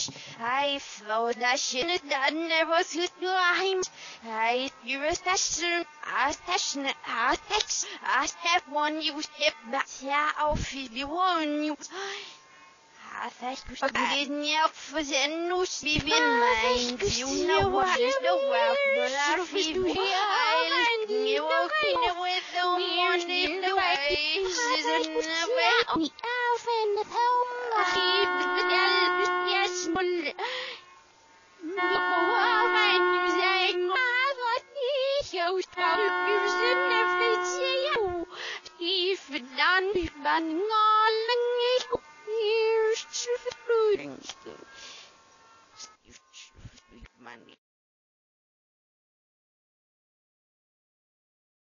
I thought I should have done never to climb. I you're a station, I station, I text, I step one, you step back, auf, you one, you. I think you didn't help for the news, be in mind. You know what is the world, but I feel I you walking with the morning, the ways is in the way. Elf in the home, I keep the yes, but. Money.